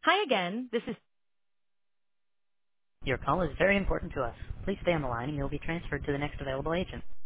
Hi again. This is. Your call is very important to us. Please stay on the line and you'll be transferred to the next available agent.